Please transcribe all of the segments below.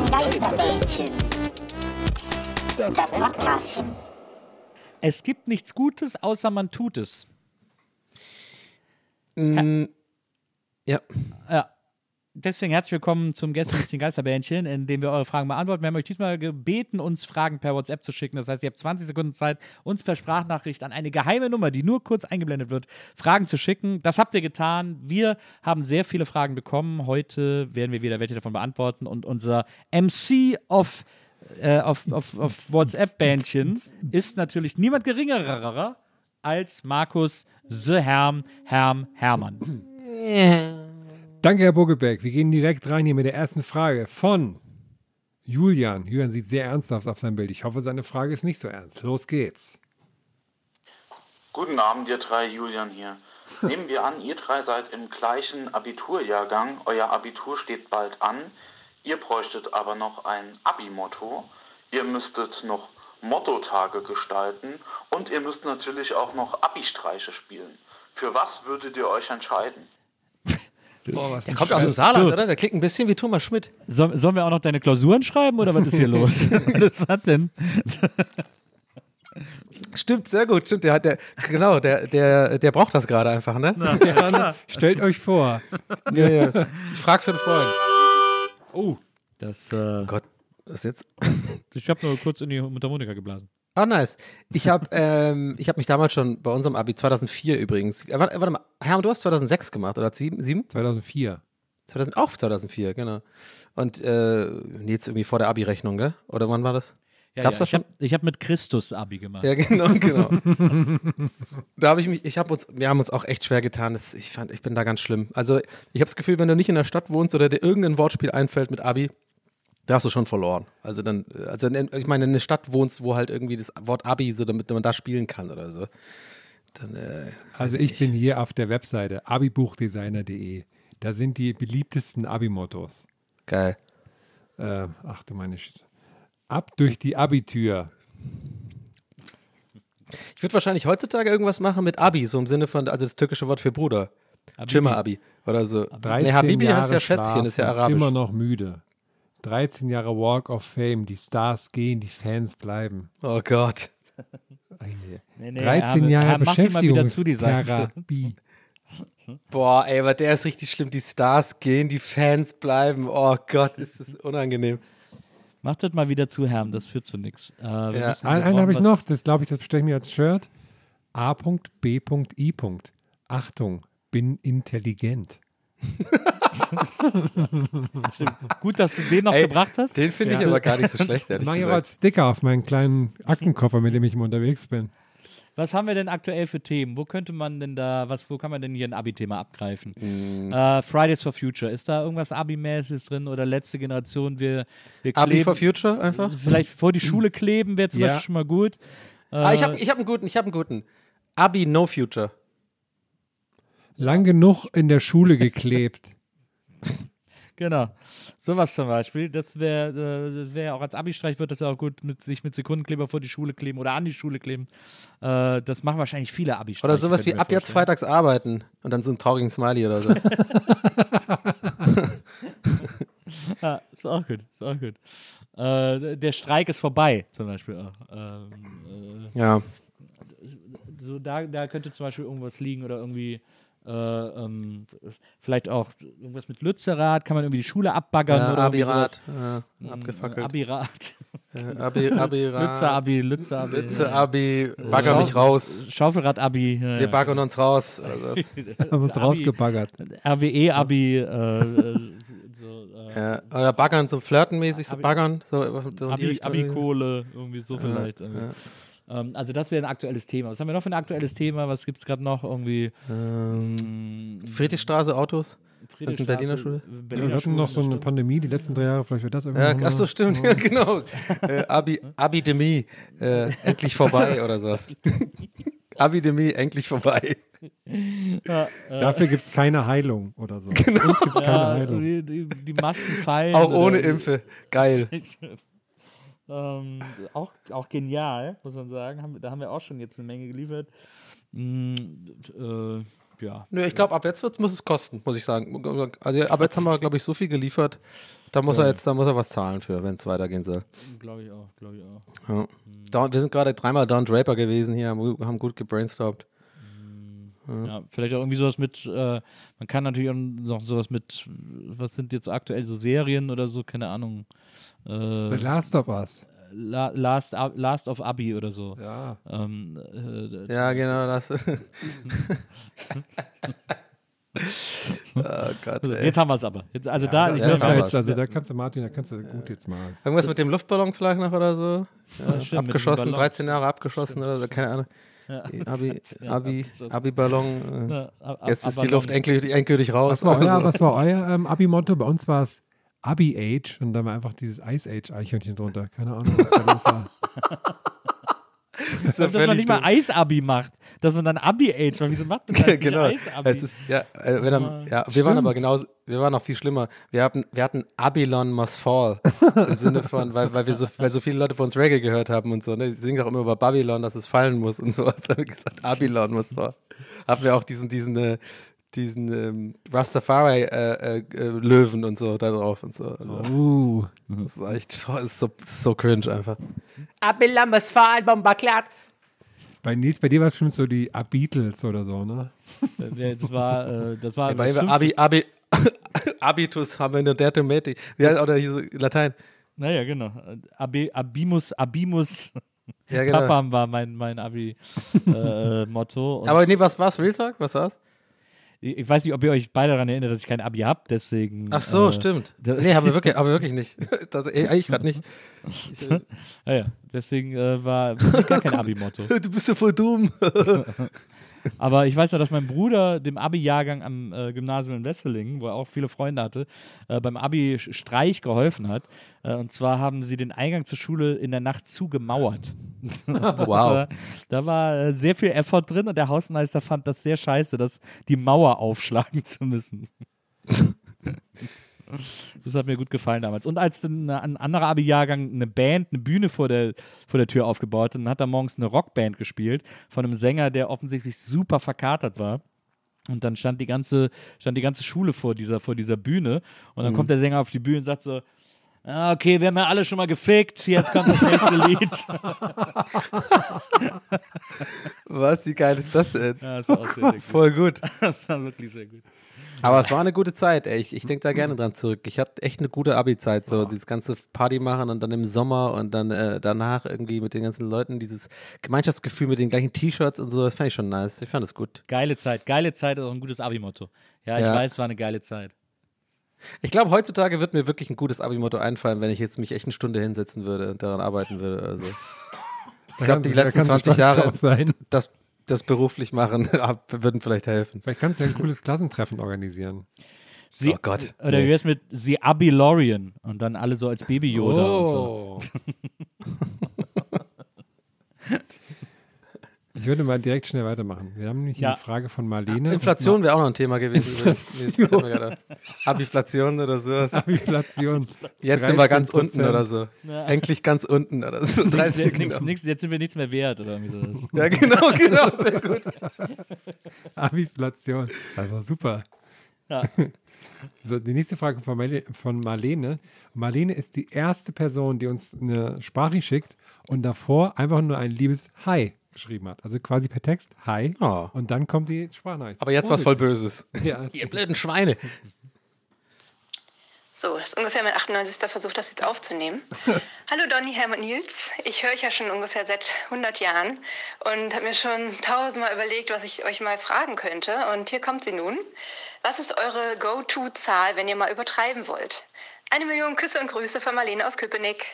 Geisterbällchen. Das Podcastchen. Es gibt nichts Gutes, außer man tut es. Ja. Deswegen herzlich willkommen zum Gästelistchen Geisterbällchen, in dem wir eure Fragen beantworten. Wir haben euch diesmal gebeten, uns Fragen per WhatsApp zu schicken. Das heißt, ihr habt 20 Sekunden Zeit, uns per Sprachnachricht an eine geheime Nummer, die nur kurz eingeblendet wird, Fragen zu schicken. Das habt ihr getan. Wir haben sehr viele Fragen bekommen. Heute werden wir wieder welche davon beantworten. Und unser MC auf WhatsApp-Bändchen ist natürlich niemand geringerer als Markus The Hermann. Danke, Herr Buckelbeck. Wir gehen direkt rein hier mit der ersten Frage von Julian. Julian sieht sehr ernsthaft auf sein Bild. Ich hoffe, seine Frage ist nicht so ernst. Los geht's. Guten Abend, ihr drei, Julian hier. Nehmen wir an, ihr drei seid im gleichen Abiturjahrgang. Euer Abitur steht bald an. Ihr bräuchtet aber noch ein Abi-Motto. Ihr müsstet noch Mottotage gestalten. Und ihr müsst natürlich auch noch Abi-Streiche spielen. Für was würdet ihr euch entscheiden? Der kommt aus dem Saarland, oder? Der klingt ein bisschen wie Thomas Schmidt. Sollen wir auch noch deine Klausuren schreiben oder was ist hier los? Was hat denn? Stimmt, sehr gut. Stimmt, der braucht das gerade einfach, ne? Stellt euch vor. Ja. Ich frage für einen Freund. Oh, das. Gott, was jetzt? Ich habe nur kurz in die Mundharmonika geblasen. Ah, nice. Ich hab mich damals schon bei unserem Abi 2004 übrigens. Warte mal, Herr, du hast 2006 gemacht, oder 7? 2004. 2004, genau. Und jetzt irgendwie vor der Abi-Rechnung, ne? Oder wann war das? Gab's das schon? Ich hab mit Christus Abi gemacht. Ja, genau. Wir haben uns auch echt schwer getan. Ich bin da ganz schlimm. Also, ich habe das Gefühl, wenn du nicht in der Stadt wohnst oder dir irgendein Wortspiel einfällt mit Abi, da hast du schon verloren. Ich meine, in einer Stadt wohnst, wo halt irgendwie das Wort Abi, so damit man da spielen kann oder so. Dann, also ich bin hier auf der Webseite abibuchdesigner.de. Da sind die beliebtesten Abi-Mottos. Geil. Ach du meine Schüsse. Ab durch die Abitür. Ich würde wahrscheinlich heutzutage irgendwas machen mit Abi, so im Sinne von, also das türkische Wort für Bruder. Cimmer-Abi oder so. 13 Habibi Jahre heißt ja Schätzchen, schlafen, ist ja arabisch. Immer noch müde. 13 Jahre Walk of Fame. Die Stars gehen, die Fans bleiben. Oh Gott. Nee, 13 Jahre Beschäftigungstherapie. Boah, ey, aber der ist richtig schlimm. Die Stars gehen, die Fans bleiben. Oh Gott, ist das unangenehm. Macht das mal wieder zu, Herm, das führt zu nichts. Einen habe ich noch, das glaube ich, das bestelle ich mir als Shirt. A.B.I. Achtung, bin intelligent. Gut, dass du den noch gebracht hast. Den finde ich aber gar nicht so schlecht, ehrlich Mache ich auch gesagt. als Sticker auf meinen kleinen Aktenkoffer, mit dem ich immer unterwegs bin. Was haben wir denn aktuell für Themen? Wo kann man denn hier ein Abi-Thema abgreifen? Fridays for Future, ist da irgendwas Abi-mäßiges drin oder letzte Generation? Wir kleben, Abi for Future einfach? Vielleicht vor die Schule kleben wäre zum Beispiel schon mal gut. Ich hab einen guten. Abi no Future. Lang genug in der Schule geklebt. Genau, sowas zum Beispiel. Das wäre auch als Abi-Streich wird das ja auch gut, sich mit Sekundenkleber vor die Schule kleben oder an die Schule kleben. Das machen wahrscheinlich viele Abi-Streiche. Oder sowas wie ab jetzt freitags arbeiten und dann so ein traurigen Smiley oder so. Ja, ist auch gut. Der Streik ist vorbei, zum Beispiel auch. Ja. So, da könnte zum Beispiel irgendwas liegen oder irgendwie vielleicht auch irgendwas mit Lützerath, kann man irgendwie die Schule abbaggern Ja, oder Abi-Rad, abgefackelt. Abi-Rad. Abi-Rad. Lützer-Abi, bagger mich raus. Schaufelrad-Abi. Wir baggern uns raus. Haben uns rausgebaggert. RWE-Abi. Oder baggern, so flirtenmäßig, so baggern. So in die Richtung. Abi-Kohle, irgendwie so vielleicht. Also das wäre ein aktuelles Thema. Was haben wir noch für ein aktuelles Thema? Was gibt es gerade noch? Irgendwie Friedrichstraße, Autos. Das in Berliner Schule. Wir hatten noch so eine Pandemie, die letzten 3 Jahre, vielleicht wird das irgendwie. Achso, stimmt, ja, genau. Abidemie, endlich vorbei oder sowas. Abidemie, endlich vorbei. Dafür gibt es keine Heilung oder so. Genau. Uns gibt es keine Heilung. Die Masken fallen. Auch ohne Impfe. Geil. Auch genial, muss man sagen. Da haben wir auch schon jetzt eine Menge geliefert. ja. Nö, ich glaube, ab jetzt muss es kosten, muss ich sagen. Also, aber jetzt haben wir, glaube ich, so viel geliefert, da muss er was zahlen für, wenn es weitergehen soll. Glaube ich auch. Ja. Wir sind gerade 3-mal Don Draper gewesen hier, haben gut gebrainstormt. Ja, vielleicht auch irgendwie sowas mit, man kann natürlich auch noch sowas mit, was sind jetzt aktuell so Serien oder so, keine Ahnung. The Last of Us. Last of Abi oder so. Ja. Ja, genau, das. Oh Gott, Also, ey. jetzt haben wir es aber. Jetzt, also Da jetzt haben wir's. da kannst du gut jetzt mal. Irgendwas mit dem Luftballon vielleicht noch oder so? Ja, stimmt, mit abgeschossen, dem Ballon. 13 Jahre abgeschossen oder so, keine Ahnung. Ja. Abi-Ballon. Ja, Jetzt ist die Luft endgültig raus. Was war euer Abi-Motto? Bei uns war es Abi-Age und da war einfach dieses Ice-Age-Eichhörnchen drunter. Keine Ahnung, was da los war. dass man nicht mal Eis-Abi macht, dass man dann Abi-Age macht. Wieso macht man dann nicht Genau. Eis-Abi? Wir waren aber genauso, wir waren noch viel schlimmer. Wir hatten Babylon Must Fall. Im Sinne von, weil so viele Leute von uns Reggae gehört haben und so, ne? Die singen auch immer über Babylon, dass es fallen muss und sowas. Da haben wir gesagt, Babylon Must Fall. Haben wir auch diesen Rastafari-Löwen und so da drauf und so. Also, das ist echt so cringe einfach. Babylon Must Fall, Bomberklatt. Bei Nils, bei dir war es bestimmt so die Beatles oder so, ne? Das war Bei das Abitus haben wir nur der Tomati. Wie heißt oder hier so Latein? Naja, genau. Abimus. Ja, genau. Papam war mein Abi-Motto. Aber nee, was war's? Wildtag? Was war's? Ich weiß nicht, ob ihr euch beide daran erinnert, dass ich kein Abi habe, deswegen. Ach so, stimmt. Nee, haben wir wirklich nicht. Eigentlich gerade nicht. Naja, deswegen war gar kein Abi-Motto. Du bist ja voll dumm. Aber ich weiß ja, dass mein Bruder dem Abi-Jahrgang am Gymnasium in Wesseling, wo er auch viele Freunde hatte, beim Abi-Streich geholfen hat. Und zwar haben sie den Eingang zur Schule in der Nacht zugemauert. Wow. Da war sehr viel Effort drin und der Hausmeister fand das sehr scheiße, die Mauer aufschlagen zu müssen. Das hat mir gut gefallen damals. Und als dann ein anderer Abi-Jahrgang eine Bühne vor der Tür aufgebaut hat, dann hat er morgens eine Rockband gespielt von einem Sänger, der offensichtlich super verkatert war. Und dann stand die ganze Schule vor dieser Bühne. Und dann kommt der Sänger auf die Bühne und sagt so, okay, wir haben ja alle schon mal gefickt, jetzt kommt das nächste Lied. Was, wie geil ist das denn? Ja, das war auch sehr, sehr gut. Voll gut. Das war wirklich sehr gut. Aber es war eine gute Zeit, ey. Ich denke da gerne dran zurück. Ich hatte echt eine gute Abi-Zeit, so dieses ganze Party machen und dann im Sommer und dann danach irgendwie mit den ganzen Leuten, dieses Gemeinschaftsgefühl mit den gleichen T-Shirts und so, das fand ich schon nice. Ich fand das gut. Geile Zeit ist auch ein gutes Abi-Motto. Ja, ich weiß, es war eine geile Zeit. Ich glaube, heutzutage wird mir wirklich ein gutes Abi-Motto einfallen, wenn ich jetzt mich echt eine Stunde hinsetzen würde und daran arbeiten würde. Also. Ich glaube, die letzten 20 Jahre, das beruflich machen, würden vielleicht helfen. Vielleicht kannst du ja ein cooles Klassentreffen organisieren. Oh Gott. Oder wie wär's mit The Abi-Lorian und dann alle so als Baby-Yoda und so. Ich würde mal direkt schnell weitermachen. Wir haben nämlich eine Frage von Marlene. Inflation wäre auch noch ein Thema gewesen. Abiflation oder sowas. Abiflation. Jetzt sind wir ganz unten oder so. Ja. Eigentlich ganz unten oder so. Jetzt sind wir nichts mehr wert oder irgendwie sowas. Ja, genau, sehr gut. Abiflation. Das war super. Ja. So, die nächste Frage von Marlene. Marlene ist die erste Person, die uns eine Sprache schickt und davor einfach nur ein liebes Hi geschrieben hat. Also quasi per Text, Hi. Oh. Und dann kommt die Sprachnachricht. Aber jetzt was voll Böses. Ja. Ihr blöden Schweine. So, das ist ungefähr mein 98. Versuch, das jetzt aufzunehmen. Hallo Donny, Hermann, Nils. Ich höre euch ja schon ungefähr seit 100 Jahren und habe mir schon 1000-mal überlegt, was ich euch mal fragen könnte. Und hier kommt sie nun. Was ist eure Go-To-Zahl, wenn ihr mal übertreiben wollt? 1 Million Küsse und Grüße von Marlene aus Köpenick.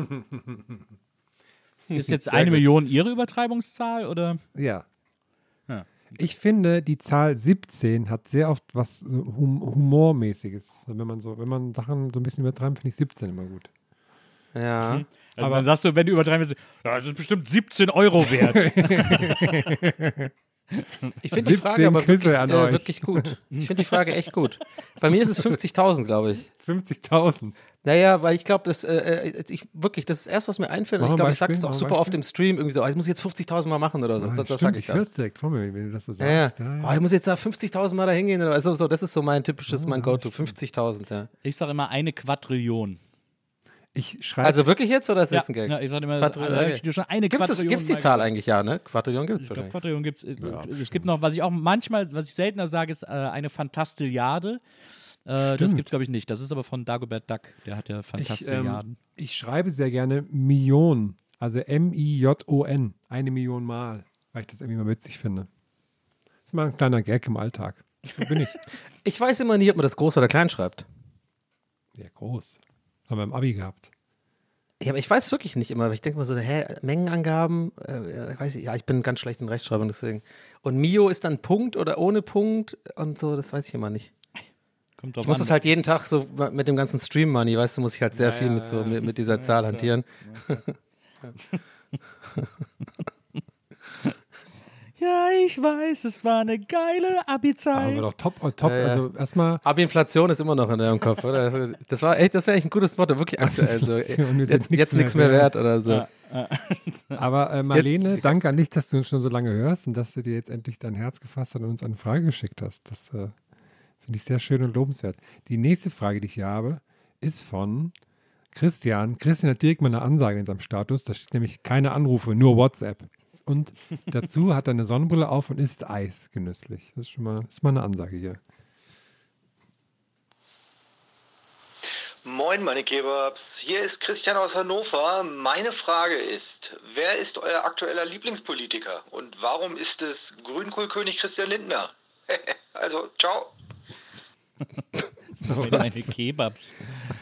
Ist jetzt 1 Million Ihre Übertreibungszahl, oder? Ja. Ich finde, die Zahl 17 hat sehr oft was Humormäßiges. Wenn man Sachen so ein bisschen übertreibt, finde ich 17 immer gut. Ja. Also aber dann sagst du, wenn du übertreiben willst, ja, das ist bestimmt 17 € wert. Ich finde die 17 Frage aber wirklich, Küsse an euch. wirklich gut. Ich finde die Frage echt gut. Bei mir ist es 50.000, glaube ich. 50.000. Naja, weil ich glaube, das ist das Erste, was mir einfällt. Und Mach ich mal glaube, ich sage das Beispiel, auch mach super mal oft im Stream irgendwie so, ich muss jetzt 50.000 Mal machen oder so. Das Stimmt, sage ich ich dann. höre es direkt vor mir, wenn du das so Ja, ja. sagst. Ja, Oh, ich muss jetzt da 50.000 Mal da hingehen. Oder also, so, das ist so mein typisches, mein Go-To. 50.000, ja. Ich sage immer eine Quadrillion. Ich schreibe. Also wirklich jetzt oder ist das Ja, jetzt ein Gag? ja, ich sage immer, Quadrillion, ich schon eine Gibt's Quadrillion. die mal Zahl gesagt. eigentlich? Ja, ne? Quadrillion gibt es Ich glaube, wahrscheinlich. Quadrillion gibt es. Es gibt noch, was ich auch manchmal, was ich seltener sage, ist eine Fantastilliarde. Das gibt es, glaube ich, nicht. Das ist aber von Dagobert Duck. Der hat ja Fantastilliarden. Ich schreibe sehr gerne Million. Also M-I-J-O-N. 1 Million Mal. Weil ich das irgendwie mal witzig finde. Das ist mal ein kleiner Gag im Alltag. So bin ich. Ich weiß immer nie, ob man das groß oder klein schreibt. Ja, groß. Haben wir im Abi gehabt. Ja, aber ich weiß wirklich nicht immer. Ich denke mal so, Mengenangaben, ich weiß nicht, ja, ich bin ganz schlecht in Rechtschreibung, deswegen. Und Mio ist dann Punkt oder ohne Punkt und so, das weiß ich immer nicht. Kommt drauf Ich muss an. das halt jeden Tag so mit dem ganzen Stream-Money, weißt du, muss ich halt sehr viel mit dieser Zahl hantieren. Ja, ich weiß, es war eine geile Abi-Zeit. Aber doch top. Also erstmal. Aber Inflation ist immer noch in deinem Kopf, oder? Das wäre echt ein gutes Motto, wirklich aktuell. So, jetzt nichts mehr wert oder so. Aber Marlene, danke an dich, dass du uns schon so lange hörst und dass du dir jetzt endlich dein Herz gefasst hast und uns eine Frage geschickt hast. Das finde ich sehr schön und lobenswert. Die nächste Frage, die ich hier habe, ist von Christian. Christian hat direkt mal eine Ansage in seinem Status. Da steht nämlich keine Anrufe, nur WhatsApp. Und dazu hat er eine Sonnenbrille auf und isst Eis genüsslich. Das ist mal eine Ansage hier. Moin, meine Kebabs. Hier ist Christian aus Hannover. Meine Frage ist, wer ist euer aktueller Lieblingspolitiker und warum ist es Grünkohlkönig Christian Lindner? Also, ciao. Deine Kebabs.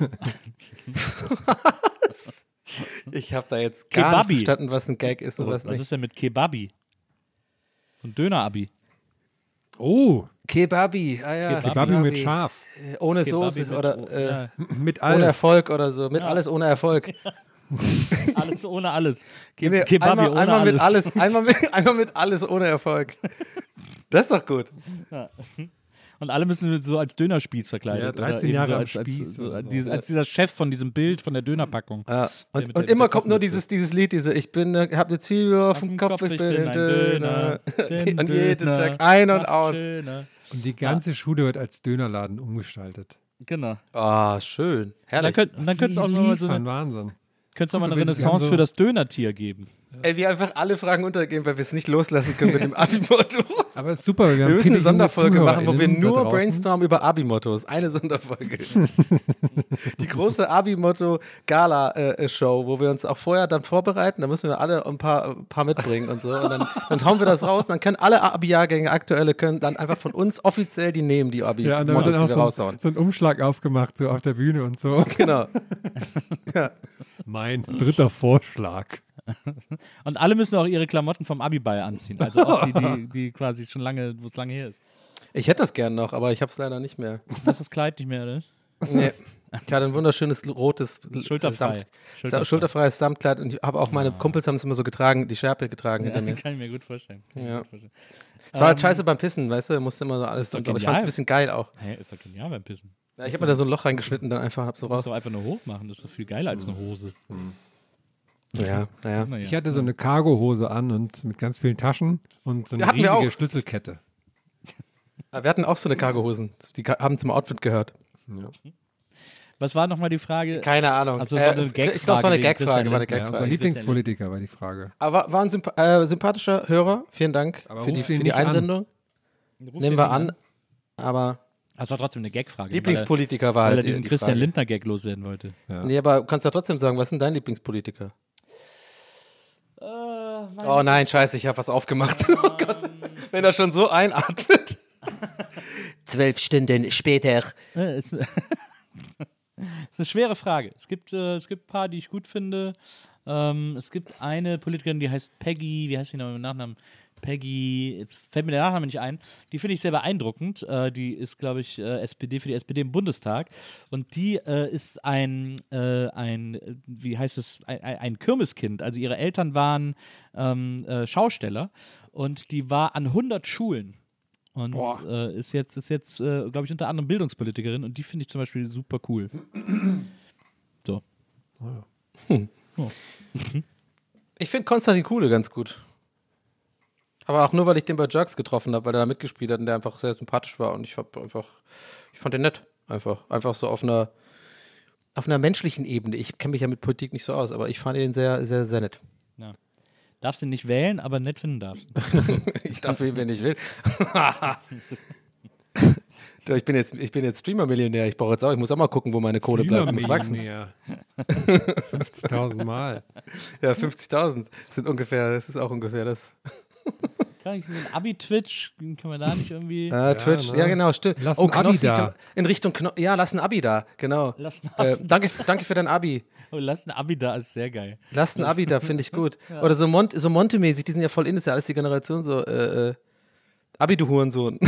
Ich habe da jetzt gar Kebabi. nicht verstanden, was ein Gag ist und was Was nicht. ist denn mit Kebabi? So ein Döner-Abi. Oh, Kebabi, Kebabi mit Schaf. Ohne Kebabi Soße mit- oder ja, Mit ohne alles. Erfolg oder so. Mit alles ohne Erfolg. alles ohne alles. Nee, Kebabi ohne einmal alles. mit alles. Einmal mit alles ohne Erfolg. Das ist doch gut. Und alle müssen so als Dönerspieß verkleidet. Ja, 13 oder eben Jahre so am als Spieß so, oder so. als dieser Chef von diesem Bild von der Dönerpackung. Ja. mit Und der immer kommt nur Kopfmütze. dieses Lied, ich bin, hab eine Zwiebel auf dem Kopf, ich bin ein Döner. den Und jeden Döner Tag ein und macht aus. schöner. Und die ganze Schule wird als Dönerladen umgestaltet. Genau. Ah, schön. Dann Herrlich. könnte es auch mal so eine, Wahnsinn. könnt's auch mal eine Wir haben Renaissance so- für das Dönertier geben. Ey, wie einfach alle Fragen untergehen, weil wir es nicht loslassen können mit dem Abi-Motto. Aber es ist super. Wir haben müssen eine viele junge Sonderfolge machen, wo wir ZuhörerInnen da nur draußen. brainstormen über Abi-Mottos. Eine Sonderfolge. Die große Abi-Motto-Gala-Show, wo wir uns auch vorher dann vorbereiten. Da müssen wir alle ein paar mitbringen und so. Und dann hauen wir das raus. Und dann können alle Abi-Jahrgänge, aktuelle, können dann einfach von uns offiziell die nehmen, die Ja, und dann Abi-Mottos, wird dann die wir auch raushauen. so ein Umschlag aufgemacht, so auf der Bühne und so. Genau. Mein dritter Vorschlag. Und alle müssen auch ihre Klamotten vom Abi-Ball anziehen. Also auch die quasi schon lange, wo es lange her ist. Ich hätte das gern noch, aber ich habe es leider nicht mehr. Das ist das Kleid nicht mehr, oder? Nee. Ich hatte ein wunderschönes rotes Schulterfrei. schulterfreies Samtkleid und ich habe auch meine Kumpels haben es immer so getragen, die Schärpe getragen hinter mir. Kann ich mir gut vorstellen. Ja. Es war halt scheiße beim Pissen, weißt du, musste immer so alles doch tun. Aber ich fand es genial. ein bisschen geil auch. Hä, ist doch genial beim Pissen. Ja, ich habe mir da so ein Loch reingeschnitten, dann einfach hab so Du musst raus. doch einfach nur hoch machen. Das ist doch viel geiler als eine Hose. Ja, naja. Naja. Ich hatte so eine Cargohose an und mit ganz vielen Taschen und so eine Hatten wir riesige auch. Schlüsselkette. Aber wir hatten auch so eine Cargohosen. Die haben zum Outfit gehört. Was war nochmal die Frage? Keine Ahnung. Also, es war eine ich glaube, es war eine wegen Gagfrage. War eine Christian Ja, unser Gagfrage. Lieblingspolitiker war die Frage. Aber war ein sympathischer Hörer. Vielen Dank Aber für ruf die ihn nicht an. Einsendung. Nehmen wir an. Aber Das war trotzdem eine Gagfrage. Lieblingspolitiker war Weil er halt diesen die Christian Frage. Lindner-Gag loswerden wollte. Nee, aber du kannst doch trotzdem sagen, was ist denn dein Lieblingspolitiker? Oh nein, scheiße, ich habe was aufgemacht. Oh Gott, wenn er schon so einatmet. 12 Stunden später. Ist ist eine schwere Frage. Es gibt ein paar, die ich gut finde. Es gibt eine Politikerin, die heißt Peggy, wie heißt die noch mit Nachnamen? Peggy, jetzt fällt mir der Nachname nicht ein, die finde ich sehr beeindruckend. Die ist, glaube ich, SPD für die SPD im Bundestag. Und die ist wie heißt es, ein Kirmeskind. Also ihre Eltern waren Schausteller und die war an 100 Schulen. Und ist jetzt glaube ich, unter anderem Bildungspolitikerin und die finde ich zum Beispiel super cool. So. Ich finde Konstantin Kuhle ganz gut. Aber auch nur, weil ich den bei Jerks getroffen habe, weil er da mitgespielt hat und der einfach sehr sympathisch war. Und ich fand den nett. Einfach so auf einer menschlichen Ebene. Ich kenne mich ja mit Politik nicht so aus, aber ich fand ihn sehr, sehr, sehr nett. Ja. Darfst ihn nicht wählen, aber nett finden darfst. Ich darf wählen, wenn ich will. Ich bin jetzt Streamer-Millionär. Ich muss auch mal gucken, wo meine Kohle bleibt. Muss wachsen. 50.000 Mal. Ja, 50.000 das ist auch ungefähr das. Kann ich so ein Abi-Twitch, kann man da nicht irgendwie... Twitch, ja genau, stimmt. Lass ein Abi da. In Richtung lass ein Abi da, genau. Lass ein Abi danke für dein Abi. Oh, lass ein Abi da, ist sehr geil. Lass ein Abi da, finde ich gut. Ja. Oder so Monte-mäßig, die sind ja voll in, ist ja alles die Generation so, Abi, du Hurensohn.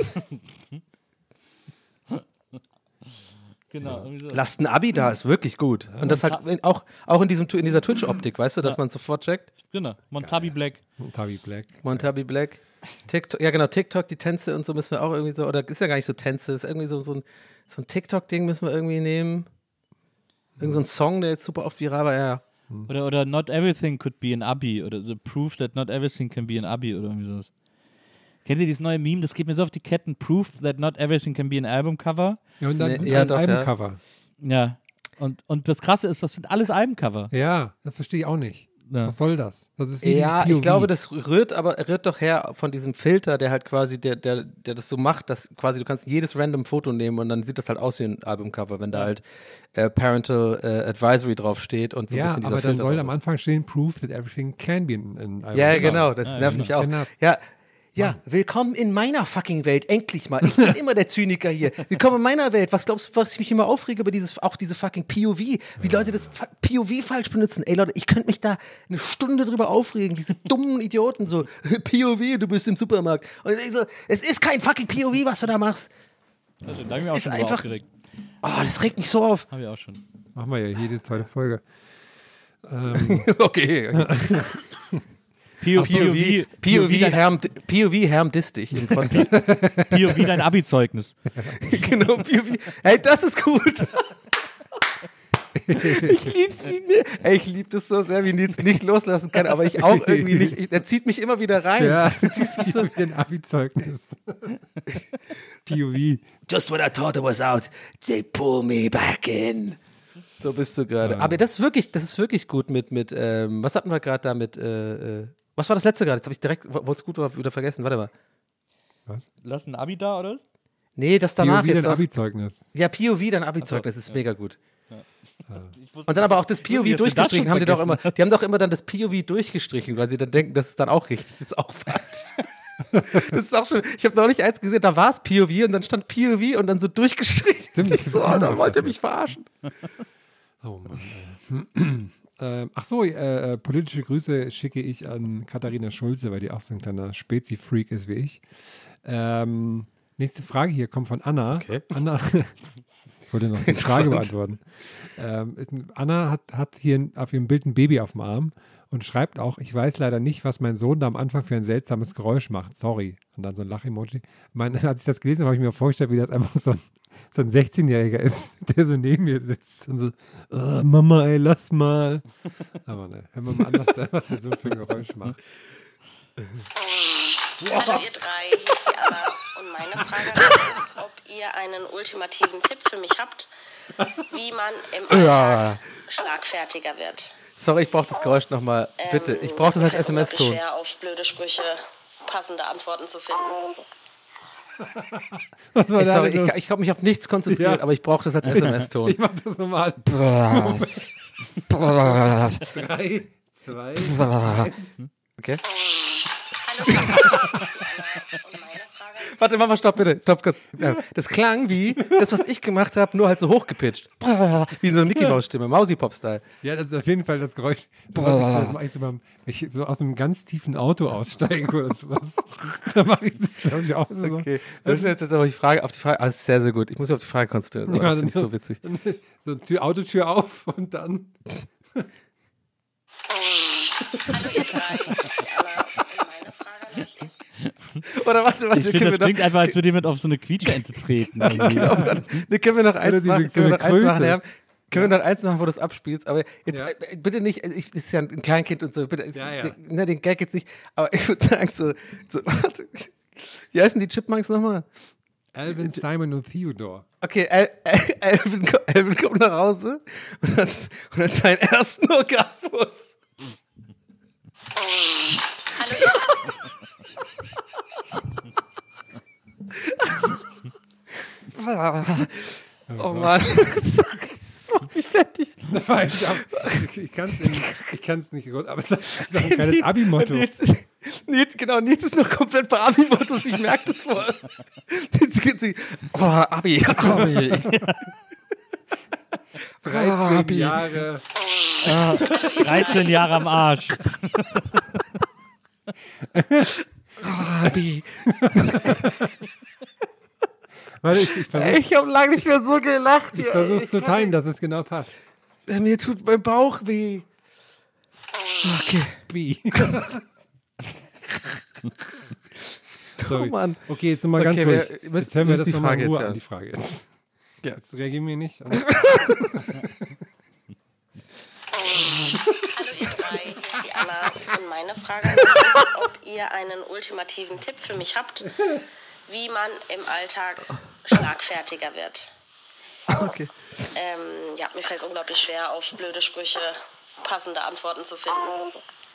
Genau, irgendwie so. Lasst ein Abi da, ist wirklich gut. Und das halt auch in dieser Twitch-Optik, weißt du, dass man sofort checkt. Genau, Montabi Black. Montabi Black. TikTok, ja genau, TikTok, die Tänze und so müssen wir auch irgendwie so, oder ist ja gar nicht so Tänze, ist irgendwie so ein TikTok-Ding müssen wir irgendwie nehmen. Irgend so ein Song, der jetzt super oft viral war, ja. Oder Not Everything Could Be an Abi oder The Proof That Not Everything Can Be an Abi oder irgendwie sowas. Kennt ihr dieses neue Meme? Das geht mir so auf die Ketten. Proof That Not Everything Can Be an Album-Cover. Ja, und dann sind das Albumcover. Ja. Und das Krasse ist, das sind alles Albumcover. Ja, das verstehe ich auch nicht. Ja. Was soll das? Das ist ich glaube, das rührt doch her von diesem Filter, der halt quasi, der das so macht, dass quasi du kannst jedes random Foto nehmen und dann sieht das halt aus wie ein Albumcover, wenn da halt Parental Advisory draufsteht und so ein bisschen dieser aber Filter. Dann soll am Anfang stehen, Proof that everything can be an Albumcover. Ja, genau, das nervt mich auch. Ja, willkommen in meiner fucking Welt, endlich mal. Ich bin immer der Zyniker hier. Willkommen in meiner Welt. Was glaubst du, was ich mich immer aufrege über diese fucking POV? Wie Leute das POV falsch benutzen. Ey Leute, ich könnte mich da eine Stunde drüber aufregen. Diese dummen Idioten so, POV, du bist im Supermarkt. Und ich so, es ist kein fucking POV, was du da machst. Also, da hab ich mich auch schon einfach aufgeregt. Oh, das regt mich so auf. Hab ich auch schon. Machen wir ja jede zweite Folge. Okay. POV Herm disst dich im Podcast. POV dein Abi-Zeugnis. Genau, POV. Hey, das ist gut. Ich liebe das so sehr, wie Nils nicht loslassen kann, aber ich auch irgendwie nicht. Er zieht mich immer wieder rein. Ja, du ziehst mich so wie ein Abi-Zeugnis. POV. Just when I thought I was out, they pull me back in. So bist du gerade. Ja. Aber das ist wirklich gut mit was hatten wir gerade da mit, was war das letzte gerade? Jetzt habe ich direkt, wollte es gut wieder vergessen. Warte mal. Was? Lass ein Abi da, oder? Nee, das danach POV jetzt. Dein Abi-Zeugnis. Ja, POV, dein Abi-Zeugnis ist mega gut. Ja. Und dann aber auch das POV durchgestrichen, haben die doch immer. Die haben doch immer dann das POV durchgestrichen, weil sie dann denken, das ist dann auch richtig. Das ist auch falsch. Das ist auch schon. Ich habe neulich eins gesehen, da war es POV und dann stand POV und dann so durchgestrichen. Stimmt, so, da wollte er mich verarschen. Oh Mann, politische Grüße schicke ich an Katharina Schulze, weil die auch so ein kleiner Spezi-Freak ist wie ich. Nächste Frage hier kommt von Anna. Okay. Anna, ich wollte noch die Frage beantworten. Anna hat hier auf ihrem Bild ein Baby auf dem Arm und schreibt auch, ich weiß leider nicht, was mein Sohn da am Anfang für ein seltsames Geräusch macht. Sorry. Und dann so ein Lach-Emoji. Als ich das gelesen habe, habe ich mir vorgestellt, wie das einfach so ein 16-Jähriger ist, der so neben mir sitzt und so, oh, Mama, ey, lass mal. Aber ne, hören wir mal an, was der so für ein Geräusch macht. Hallo ihr drei, hier ist die Anna. Und meine Frage ist, ob ihr einen ultimativen Tipp für mich habt, wie man im Alltag schlagfertiger wird. Sorry, ich brauche das Geräusch nochmal. Bitte, ich brauche das als SMS-Ton. Schwer auf blöde Sprüche passende Antworten zu finden. Sorry, ich habe mich auf nichts konzentriert, aber ich brauche das als SMS-Ton. Ich mach das nochmal. 3, 2, 1. Okay. Hallo. Und meine Frage Warte, Mama, stopp bitte. Stopp kurz. Das klang wie das, was ich gemacht habe, nur halt so hochgepitcht. Wie so eine Mickey-Maus-Stimme, Mausi-Pop-Style. Ja, das ist auf jeden Fall das Geräusch. Das mache ich so wenn ich so aus einem ganz tiefen Auto aussteige oder sowas. Da mache ich das, glaube ich, auch so. Okay, das ist jetzt aber die Frage, das ist sehr, sehr gut. Ich muss mich auf die Frage konzentrieren. Das finde ich so witzig. So Autotür auf und dann. Hallo ihr drei. Anna, meine Frage an euch ist, Oder warte, Ich finde, das klingt einfach, als würde jemand auf so eine Quietschente treten. irgendwie. Können wir noch eins machen? Können wir noch eins machen? Kröte. Können wir noch eins machen, wo du das abspielst? Aber jetzt Ja. bitte nicht, ist ja ein Kleinkind und so, bitte, Ja. Ne, den Gag jetzt nicht, aber ich würde sagen, so warte. Wie heißen die Chipmunks nochmal? Alvin, Simon und Theodore. Okay, Alvin kommt nach Hause und hat seinen ersten Orgasmus. hallo ihr Oh Mann, das macht mich fertig. Ich kann es nicht, aber es ist auch ein kleines Abi-Motto. Nils ist noch komplett bei Abi-Mottos, ich merke das voll. Abi. 13 Jahre. 13 Jahre am Arsch. Abi. Warte, ich versuche Ich habe lange nicht mehr so gelacht. es zu timen, dass es genau passt. Mir tut mein Bauch weh. Okay. Sorry. Oh Mann. Okay, jetzt nochmal ganz Okay, ruhig. wir müssen- Jetzt hören wir müssen das die nochmal Frage in Ruhe jetzt, ja. an, die Frage jetzt. Ja. Jetzt reagieren wir nicht. Hallo ihr drei, hier ist die Anna. Und meine Frage ist, ob ihr einen ultimativen Tipp für mich habt, wie man im Alltag schlagfertiger wird. Okay. Ja, mir fällt es unglaublich schwer, auf blöde Sprüche passende Antworten zu finden.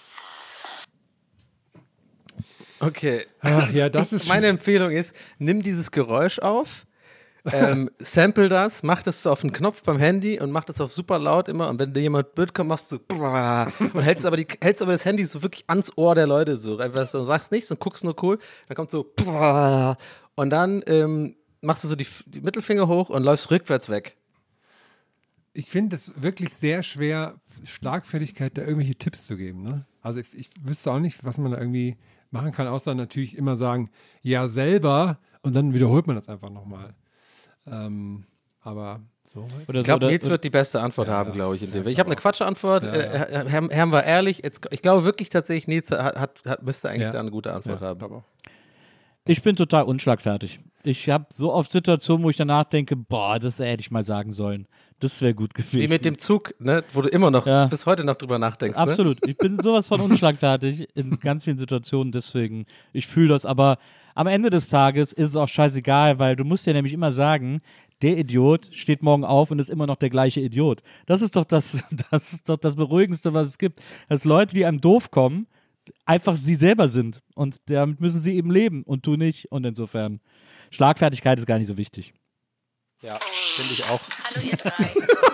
Okay. Ach, ja, das ist Meine Empfehlung ist, nimm dieses Geräusch auf, sample das, mach das so auf den Knopf beim Handy und mach das auf super laut immer. Und wenn dir jemand blöd kommt, machst du und hältst aber das Handy so wirklich ans Ohr der Leute so. Einfach so, sagst nichts und guckst nur cool. Dann kommt so und dann machst du so die Mittelfinger hoch und läufst rückwärts weg. Ich finde es wirklich sehr schwer, Schlagfertigkeit da irgendwelche Tipps zu geben. Ne? Also ich wüsste auch nicht, was man da irgendwie machen kann, außer natürlich immer sagen, ja selber und dann wiederholt man das einfach nochmal. Aber so weiß Oder Ich glaube, so, Nils wird die beste Antwort haben, glaube ich. Ich habe eine Quatschantwort. Herrn war ehrlich. Ich glaube wirklich tatsächlich, Nils müsste eigentlich da eine gute Antwort haben. glaube auch. Ich bin total unschlagfertig. Ich habe so oft Situationen, wo ich danach denke, boah, das hätte ich mal sagen sollen. Das wäre gut gewesen. Wie mit dem Zug, ne, wo du immer noch bis heute noch drüber nachdenkst. Ne? Absolut. Ich bin sowas von unschlagfertig in ganz vielen Situationen, deswegen, ich fühle das. Aber am Ende des Tages ist es auch scheißegal, weil du musst ja nämlich immer sagen, der Idiot steht morgen auf und ist immer noch der gleiche Idiot. Das ist doch das Beruhigendste, was es gibt. Dass Leute, die einem doof kommen, einfach sie selber sind. Und damit müssen sie eben leben und du nicht. Und insofern, Schlagfertigkeit ist gar nicht so wichtig. Ja, finde ich auch. Hallo ihr drei.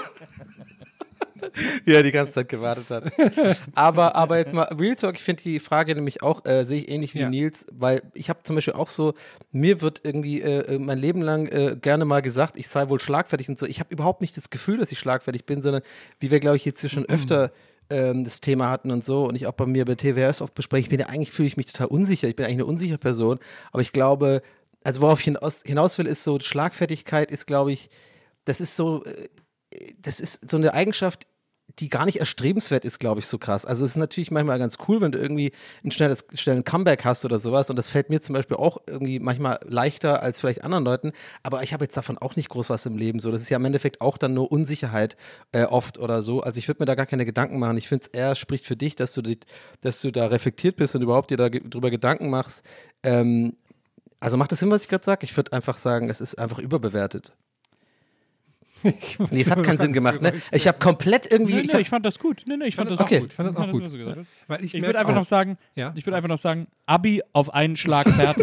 Wie er die ganze Zeit gewartet hat. aber jetzt mal Real Talk, ich finde die Frage nämlich auch, sehe ich ähnlich wie Nils, weil ich habe zum Beispiel auch so, mir wird irgendwie mein Leben lang gerne mal gesagt, ich sei wohl schlagfertig und so. Ich habe überhaupt nicht das Gefühl, dass ich schlagfertig bin, sondern wie wir, glaube ich, jetzt hier schon öfter das Thema hatten und so und ich auch bei mir bei TWS oft bespreche, fühle ich mich total unsicher. Ich bin eigentlich eine unsichere Person, aber ich glaube, also worauf ich hinaus will, ist so, Schlagfertigkeit ist, glaube ich, das ist so eine Eigenschaft, die gar nicht erstrebenswert ist, glaube ich, so krass. Also es ist natürlich manchmal ganz cool, wenn du irgendwie einen schnellen Comeback hast oder sowas und das fällt mir zum Beispiel auch irgendwie manchmal leichter als vielleicht anderen Leuten, aber ich habe jetzt davon auch nicht groß was im Leben so. Das ist ja im Endeffekt auch dann nur Unsicherheit oft oder so. Also ich würde mir da gar keine Gedanken machen. Ich finde es eher spricht für dich, dass du da reflektiert bist und überhaupt dir darüber Gedanken machst. Also macht das Sinn, was ich gerade sage? Ich würde einfach sagen, es ist einfach überbewertet. Nee, es hat keinen Sinn gemacht, ne? Ich habe komplett irgendwie. Ich fand das gut. Ich fand das auch okay. gut. Ich fand das auch gut. Weil ich würde einfach noch sagen, Ja? ich würde einfach noch sagen, Abi auf einen Schlag fertig.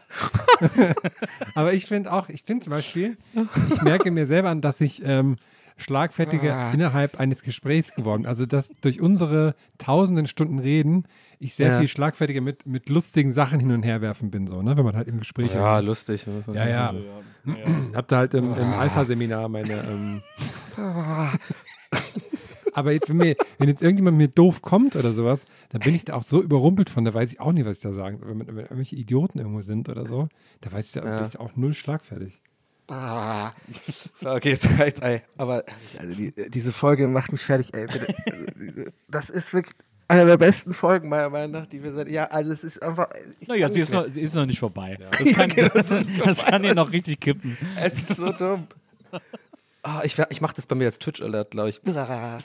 Aber ich finde zum Beispiel, ich merke mir selber an, dass ich schlagfertiger innerhalb eines Gesprächs geworden. Also, dass durch unsere tausenden Stunden Reden ich sehr viel schlagfertiger mit lustigen Sachen hin und her werfen bin, so, ne? Wenn man halt im Gespräch ist. Lustig. Ne? Ja. Hab da halt im Alpha-Seminar meine aber jetzt, wenn jetzt irgendjemand mir doof kommt oder sowas, dann bin ich da auch so überrumpelt von, da weiß ich auch nicht, was ich da sagen soll. Wenn irgendwelche Idioten irgendwo sind oder so, da weiß ich, da bin ich auch null schlagfertig. So, okay, jetzt reicht, ey. Aber also diese Folge macht mich fertig, ey. Bitte. Das ist wirklich eine der besten Folgen, meiner Meinung nach, die wir seit. Ja, also es ist einfach. Naja, sie ist noch nicht vorbei. Ja. Das kann hier noch richtig kippen. Es ist so dumm. Ich mach das bei mir als Twitch-Alert, glaube ich. Das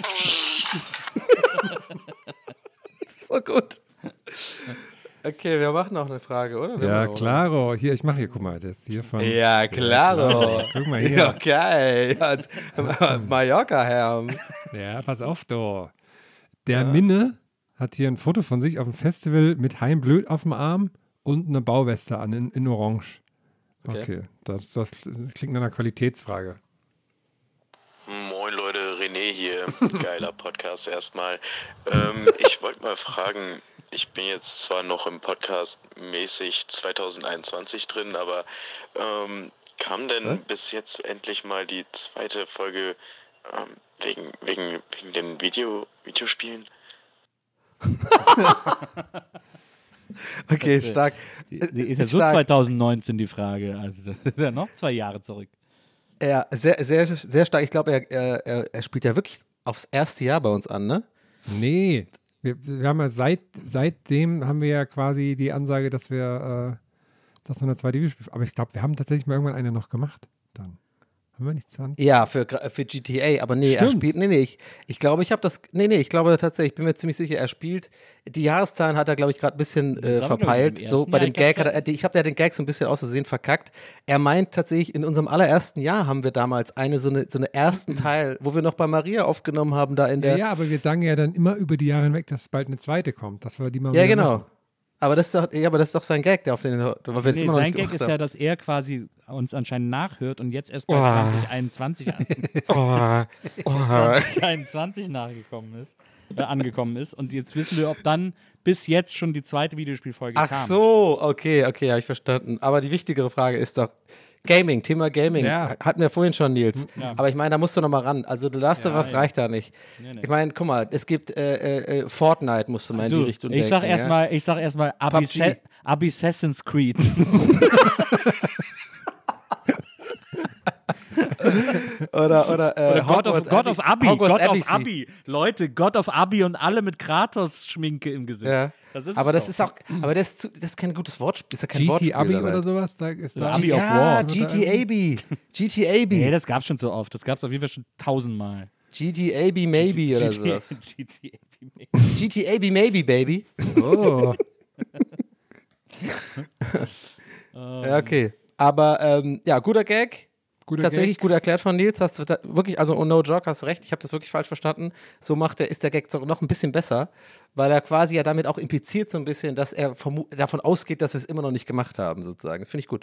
ist so gut. Okay, wir machen noch eine Frage, oder? Ja, klaro. Hier, ich mache hier, guck mal, das ist hier von. Ja, klaro. Guck mal hier. Ja, geil. Mallorca-Herm. Ja, pass auf, du. Der Minne hat hier ein Foto von sich auf dem Festival mit Hein Blöd auf dem Arm und eine Bauweste an in Orange. Okay, das klingt nach einer Qualitätsfrage. Moin Leute, René hier. Geiler Podcast erstmal. Ich wollte mal fragen, ich bin jetzt zwar noch im Podcast mäßig 2021 drin, aber kam denn bis jetzt endlich mal die zweite Folge wegen den Videospielen? Okay, stark. Die ist ja so 2019 die Frage. Also das ist ja noch 2 Jahre zurück. Ja, sehr, sehr, sehr stark. Ich glaube, er spielt ja wirklich aufs erste Jahr bei uns an, ne? Nee. Wir haben ja seitdem haben wir ja quasi die Ansage, dass wir das noch eine zweite Videospiel. Aber ich glaube, wir haben tatsächlich mal irgendwann eine noch gemacht. Dann. Haben wir nicht 20? Ja, für GTA, aber nee, er spielt, ich glaube, ich glaube tatsächlich, ich bin mir ziemlich sicher, er spielt, die Jahreszahlen hat er, glaube ich, gerade ein bisschen verpeilt, so bei dem Gag, der hat den Gag so ein bisschen aus Versehen verkackt. Er meint tatsächlich, in unserem allerersten Jahr haben wir damals so eine ersten Teil, wo wir noch bei Maria aufgenommen haben, da in der. Ja, aber wir sagen ja dann immer über die Jahre hinweg, dass bald eine zweite kommt, dass wir die mal. Ja, genau. Machen. Aber das ist doch sein Gag, der auf den wir das immer noch sein nicht Gag ist haben. Ja, dass er quasi uns anscheinend nachhört und jetzt erst bei 2021 2021 angekommen ist. Und jetzt wissen wir, ob dann bis jetzt schon die zweite Videospielfolge kam. Ach so, okay, habe ich verstanden. Aber die wichtigere Frage ist doch, Thema Gaming, hatten wir vorhin schon, Nils. Ja. Aber ich meine, da musst du noch mal ran. Also The Last of Us reicht da nicht. Nee. Ich meine, guck mal, es gibt Fortnite, musst du mal in die Richtung denken. Ich sag erstmal Assassin's Creed. oder God of Abi. Leute, God of Abi und alle mit Kratos-Schminke im Gesicht. Ja. Das ist kein gutes Wortspiel. Das ist ja kein Wortspiel. Abi oder sowas? Da ist da Abi of War. GTA B. Nee, das gab's schon so oft. Das gab's auf jeden Fall schon 1000-mal. GTA B Maybe oder sowas. GTA B Maybe, Baby. Oh. Ja, okay. Aber, guter Gag. Tatsächlich gut erklärt von Nils, hast du wirklich, also no joke, hast recht, ich habe das wirklich falsch verstanden. So ist der Gag noch ein bisschen besser, weil er quasi ja damit auch impliziert so ein bisschen, dass er davon ausgeht, dass wir es immer noch nicht gemacht haben, sozusagen. Das finde ich gut.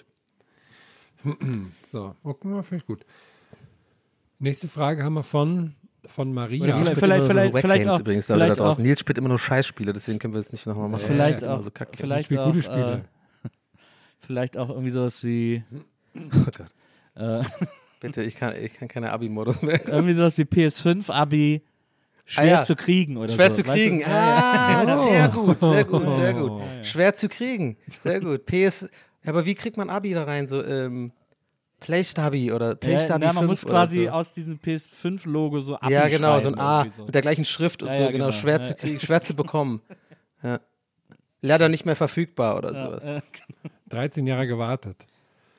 So, okay, finde ich gut. Nächste Frage haben wir von Maria. Nils spielt immer nur so Webgames übrigens da draußen. Nils spielt immer nur Scheißspiele, deswegen können wir es nicht nochmal machen. Vielleicht auch gute Spiele. Vielleicht auch irgendwie sowas wie oh Gott. Bitte, ich kann keine Abi-Modus mehr. Irgendwie sowas wie PS5-Abi schwer zu kriegen oder schwer so. Zu kriegen. Weißt du? Sehr gut. Ja. Schwer zu kriegen. Sehr gut. Aber wie kriegt man Abi da rein? So Playstabi oder Playstabi 5 man muss quasi aus diesem PS5-Logo so Abi ja, genau, so ein A so. mit der gleichen Schrift und so, genau. Schwer zu kriegen, schwer zu bekommen. Ja. Leider nicht mehr verfügbar oder sowas. 13 Jahre gewartet.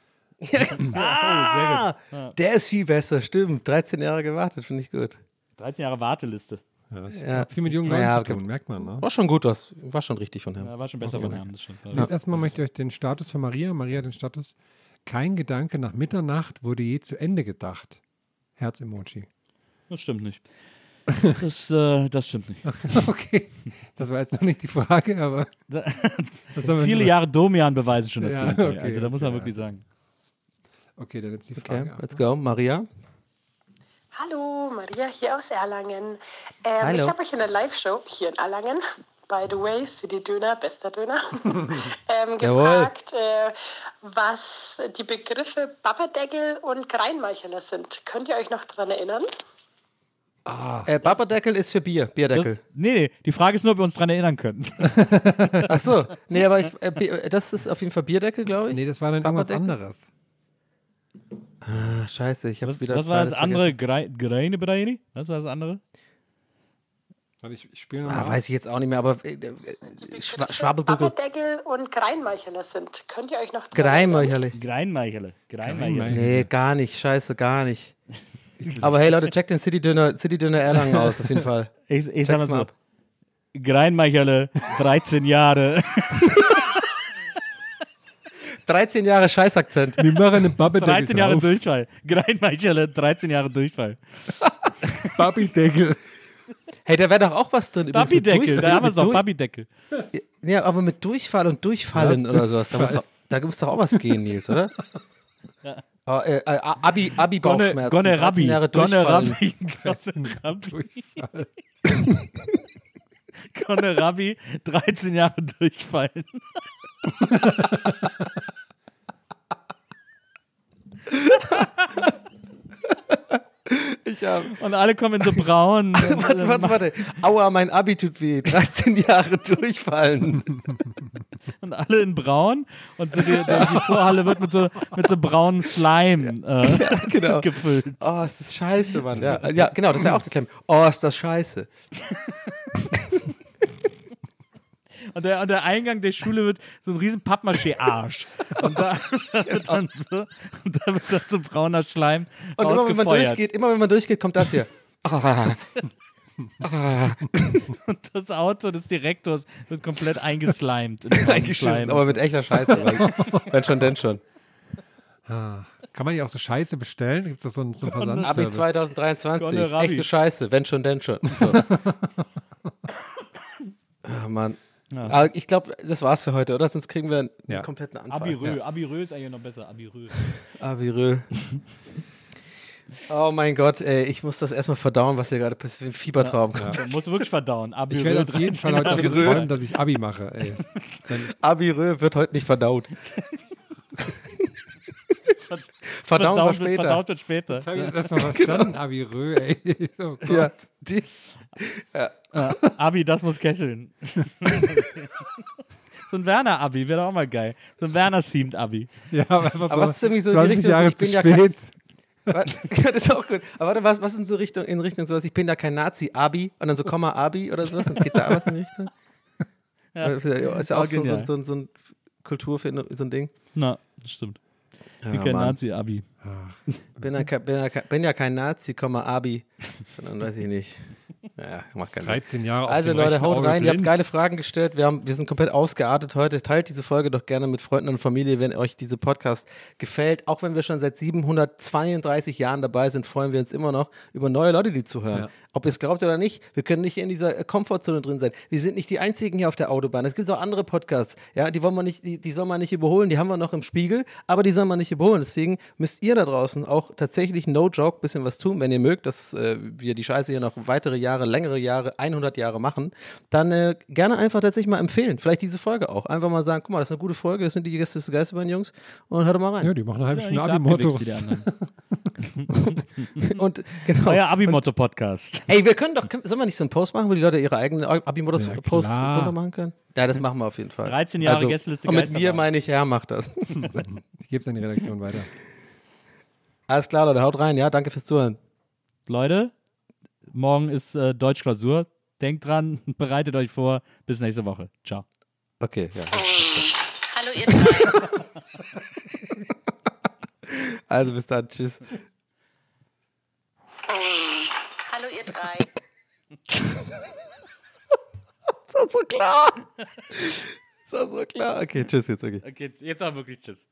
Ja, der ist viel besser, stimmt. 13 Jahre gewartet, finde ich gut. 13 Jahre Warteliste. Ja, das hat viel mit jungen Leuten zu tun, merkt man. Ne? War schon gut, war schon richtig von ihm. Ja, war schon besser von ihm. Jetzt erstmal möchte ich euch den Status von Maria hat den Status, kein Gedanke nach Mitternacht wurde je zu Ende gedacht. Herz-Emoji. Das stimmt nicht. Das stimmt nicht. Okay, das war jetzt noch nicht die Frage, aber viele Jahre Domian beweisen schon das Gegenteil. Okay, also da muss man wirklich sagen. Okay, dann jetzt die Frage. Okay, let's go. Maria? Hallo, Maria hier aus Erlangen. Hallo. Ich habe euch in der Live-Show hier in Erlangen, by the way, City Döner, bester Döner, gefragt, was die Begriffe Babberdeckel und Greinmeicheler sind. Könnt ihr euch noch dran erinnern? Babberdeckel ist für Bier, Bierdeckel. Nee, die Frage ist nur, ob wir uns dran erinnern können. Ach so, nee, aber das ist auf jeden Fall Bierdeckel, glaube ich. Nee, das war dann irgendwas anderes. Ah, scheiße, ich habe wieder. Was war das andere? Greine? Was war das andere? Warte, ich spiele nochmal. Weiß ich jetzt auch nicht mehr, aber Schwabeldugel. Babberdeckel und Greinmeicheler sind. Könnt ihr euch noch dran erinnern? Greinmeicherle. Greinmeicherle. Nee, gar nicht, scheiße, gar nicht. Aber hey Leute, checkt den City Döner Erlangen aus, auf jeden Fall. Ich sag mal so. Greinmeicherle, 13 Jahre. 13 Jahre Scheißakzent. Wir machen eine Babbedeckel 13 Jahre Durchfall. Greinmeicherle, 13 Jahre Durchfall. Babydeckel. Hey, da wäre doch auch was drin. Babydeckel, da haben wir es doch, Babydeckel. Ja, aber mit Durchfall und Durchfallen oder sowas, da muss doch auch was gehen, Nils, oder? Ja. Abi-Bauchschmerzen. Gonne-Rabbi. 13 Jahre durchfallen. Und alle kommen in so braun. Warte. Aua, mein Abi tut weh. 13 Jahre durchfallen. Und alle in braun. Und so die Vorhalle wird mit so braunen Slime genau. gefüllt. Oh, ist das scheiße, Mann. Ja, genau, das wäre auch die Klemme. Oh, ist das scheiße. Und der Eingang der Schule wird so ein riesen Pappmaché-Arsch. Und da wird dann so brauner Schleim und rausgefeuert. immer wenn man durchgeht, kommt das hier. Und das Auto des Direktors wird komplett eingeslimed. Eingeschissen, aber mit echter Scheiße. Wenn schon, denn schon. Kann man die auch so Scheiße bestellen? Gibt es da so einen Versand? Abi 2023, echte Scheiße, wenn schon, denn schon. So. Oh, Mann. Ja. Aber ich glaube, das war's für heute, oder? Sonst kriegen wir einen kompletten Anfall. Abirö ist eigentlich noch besser. Abirö. Oh mein Gott, ey, ich muss das erstmal verdauen, was hier gerade passiert. Wie ein Fiebertraum kommt. Du musst wirklich verdauen. Ich werde auf jeden Fall heute davon träumen, dass ich Abi mache. Ey. Abirö wird heute nicht verdaut. Verdaut wird später. Das habe ich jetzt erstmal verstanden, Abirö, ey. Oh Gott. Ja, Abi, das muss kesseln. So ein Werner-Abi wäre doch auch mal geil. So ein Werner-themed-Abi. Ja, aber was ist irgendwie so die Richtung? Jahre ich bin ja das ist auch gut. Aber warte, was ist denn so in Richtung sowas? Ich bin ja kein Nazi, Abi und dann so Komma Abi oder sowas. Und geht da was in die Richtung? Ja. Ist ja auch so ein Kultur für so ein Ding. Na, das stimmt. Ja, wie kein Nazi-Abi. Bin ja kein Nazi, Abi. Dann weiß ich nicht. Ja, macht keinen Sinn. 13 Jahre auf Also dem Leute, rechten haut Auge rein, ihr habt blind. geile Fragen gestellt, wir sind komplett ausgeartet heute. Teilt diese Folge doch gerne mit Freunden und Familie, wenn euch diese Podcast gefällt. Auch wenn wir schon seit 732 Jahren dabei sind, freuen wir uns immer noch über neue Leute, die zuhören. Ja. Ob ihr es glaubt oder nicht, wir können nicht in dieser Komfortzone drin sein. Wir sind nicht die Einzigen hier auf der Autobahn. Es gibt auch andere Podcasts, ja, die wollen wir nicht, die soll man nicht überholen, die haben wir noch im Spiegel, aber die soll man nicht überholen. Deswegen müsst ihr da draußen auch tatsächlich, no joke, ein bisschen was tun, wenn ihr mögt, dass wir die Scheiße hier noch weitere Jahre, längere Jahre, 100 Jahre machen, dann gerne einfach tatsächlich mal empfehlen. Vielleicht diese Folge auch. Einfach mal sagen, guck mal, das ist eine gute Folge, das sind die Gäste des Geisterbahn-Jungs und hört doch mal rein. Ja, die machen eine halbe Stunde Abi-Mottos. Und genau. Euer Abi-Motto-Podcast. Ey, sollen wir nicht so einen Post machen, wo die Leute ihre eigenen Abi-Mottos drunter machen können? Ja, das machen wir auf jeden Fall. 13 Jahre Gästeliste Geisterbahn. Und mit mir meine ich, macht das. Ich gebe es an die Redaktion weiter. Alles klar, Leute, haut rein, ja, danke fürs Zuhören. Leute, morgen ist Deutschklausur. Denkt dran, bereitet euch vor. Bis nächste Woche. Ciao. Okay, ja. Hallo ihr drei. Also bis dann, tschüss. Hallo ihr drei. Das war so klar. Das war so klar. Okay, tschüss jetzt, okay. Okay, jetzt aber wirklich tschüss.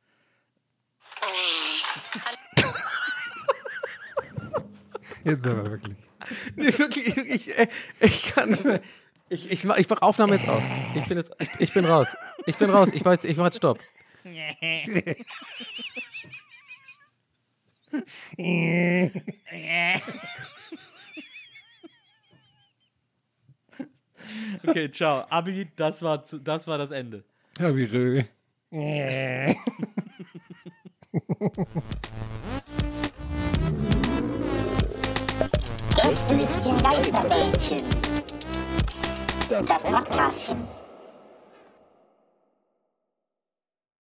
Jetzt aber wirklich. Nee, wirklich, ich kann nicht mehr. Ich mach Aufnahme jetzt auf. Ich bin raus. Ich mach jetzt Stopp. Okay, ciao. Abi, das war das Ende. Ja, wie Rö. Gästelistchen Geisterbällchen. Das Podcastchen.